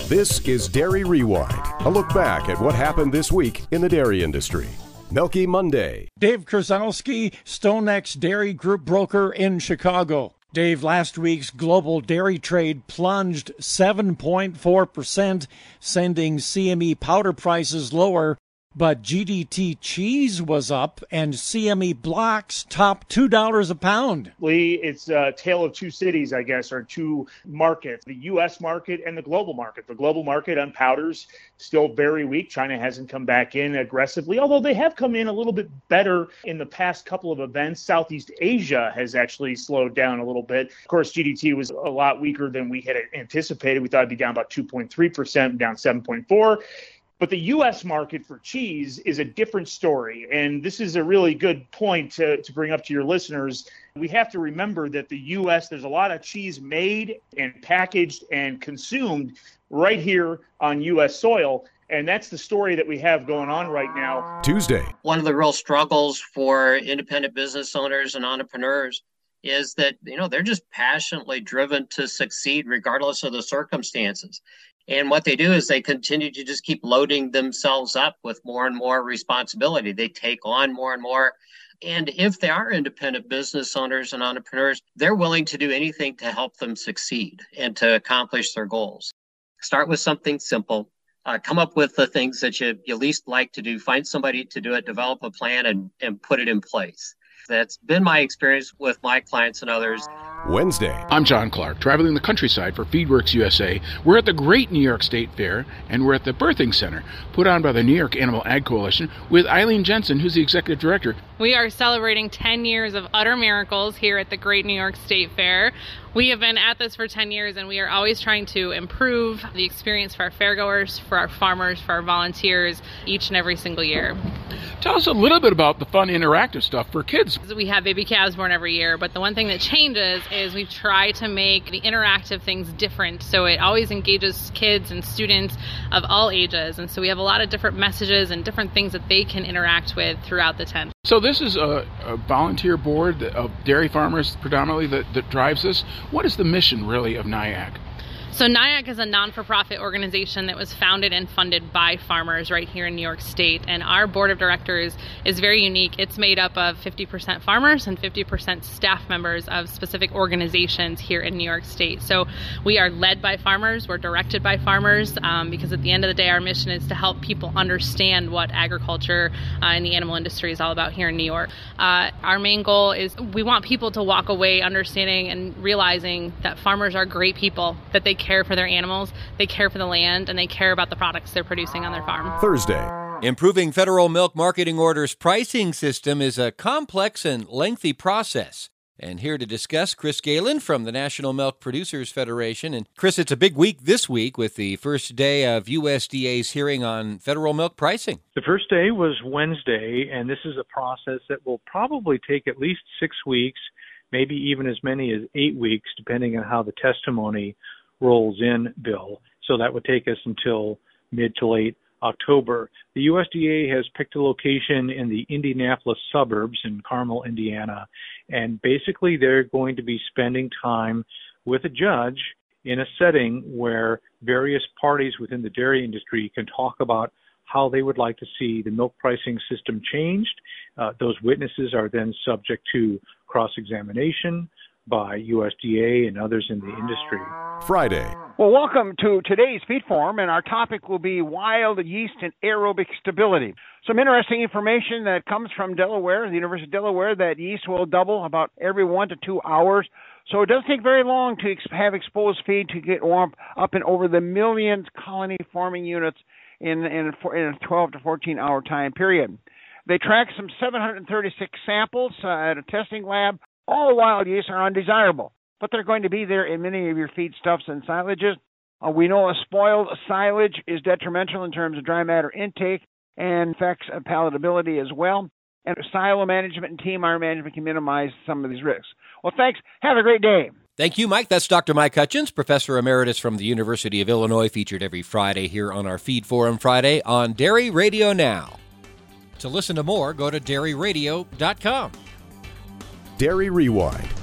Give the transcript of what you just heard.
This is Dairy Rewind, a look back at what happened this week in the dairy industry. Milky Monday. Dave Krasowski, StoneX Dairy Group broker in Chicago. Dave, last week's global dairy trade plunged 7.4%, sending CME powder prices lower. But GDT cheese was up, and CME blocks topped $2 a pound. Lee, it's a tale of two cities, I guess, or two markets, the U.S. market and the global market. The global market on powders still very weak. China hasn't come back in aggressively, although they have come in a little bit better in the past couple of events. Southeast Asia has actually slowed down a little bit. Of course, GDT was a lot weaker than we had anticipated. We thought it'd be down about 2.3%, down 7.4%. But the U.S. market for cheese is a different story, and this is a really good point to bring up to your listeners. We have to remember that the U.S., there's a lot of cheese made and packaged and consumed right here on U.S. soil, and that's the story that we have going on right now. Tuesday. One of the real struggles for independent business owners and entrepreneurs is that, they're just passionately driven to succeed regardless of the circumstances. And what they do is they continue to just keep loading themselves up with more and more responsibility. They take on more and more. And if they are independent business owners and entrepreneurs, they're willing to do anything to help them succeed and to accomplish their goals. Start with something simple. Come up with the things that you least like to do. Find somebody to do it, develop a plan, and put it in place. That's been my experience with my clients and others. Wednesday. I'm John Clark, traveling the countryside for FeedWorks USA. We're at the great New York State Fair, and we're at the Birthing Center, put on by the New York Animal Ag Coalition, with Eileen Jensen, who's the executive director. We are celebrating 10 years of utter miracles here at the Great New York State Fair. We have been at this for 10 years, and we are always trying to improve the experience for our fairgoers, for our farmers, for our volunteers, each and every single year. Tell us a little bit about the fun interactive stuff for kids. We have baby calves born every year, but the one thing that changes is we try to make the interactive things different, so it always engages kids and students of all ages. And so we have a lot of different messages and different things that they can interact with throughout the tent. So this is a volunteer board of dairy farmers predominantly that drives this. What is the mission really of NIAC? So NIAC is a non-for-profit organization that was founded and funded by farmers right here in New York State. And our board of directors is very unique. It's made up of 50% farmers and 50% staff members of specific organizations here in New York State. So we are led by farmers. We're directed by farmers because at the end of the day, our mission is to help people understand what agriculture and the animal industry is all about here in New York. Our main goal is we want people to walk away understanding and realizing that farmers are great people, that they care for their animals, they care for the land, and they care about the products they're producing on their farm. Thursday. Improving Federal Milk Marketing Orders pricing system is a complex and lengthy process. And here to discuss, Chris Galen from the National Milk Producers Federation. And Chris, it's a big week this week with the first day of USDA's hearing on federal milk pricing. The first day was Wednesday, and this is a process that will probably take at least 6 weeks, maybe even as many as 8 weeks, depending on how the testimony rolls in, Bill. So that would take us until mid to late October. The USDA has picked a location in the Indianapolis suburbs in Carmel, Indiana, and basically they're going to be spending time with a judge in a setting where various parties within the dairy industry can talk about how they would like to see the milk pricing system changed. Those witnesses are then subject to cross-examination by USDA and others in the industry. Friday. Well, welcome to today's Feed Forum, and our topic will be wild yeast and aerobic stability. Some interesting information that comes from Delaware, the University of Delaware, that yeast will double about every 1 to 2 hours. So it doesn't take very long to have exposed feed to get warm up and over the millions colony forming units in a 12 to 14 hour time period. They track some 736 samples at a testing lab. All wild yeast are undesirable, but they're going to be there in many of your feedstuffs and silages. We know a spoiled silage is detrimental in terms of dry matter intake and affects palatability as well. And silo management and TMR management can minimize some of these risks. Well, thanks. Have a great day. Thank you, Mike. That's Dr. Mike Hutchins, Professor Emeritus from the University of Illinois, featured every Friday here on our Feed Forum Friday on Dairy Radio Now. To listen to more, go to dairyradio.com. Dairy Rewind,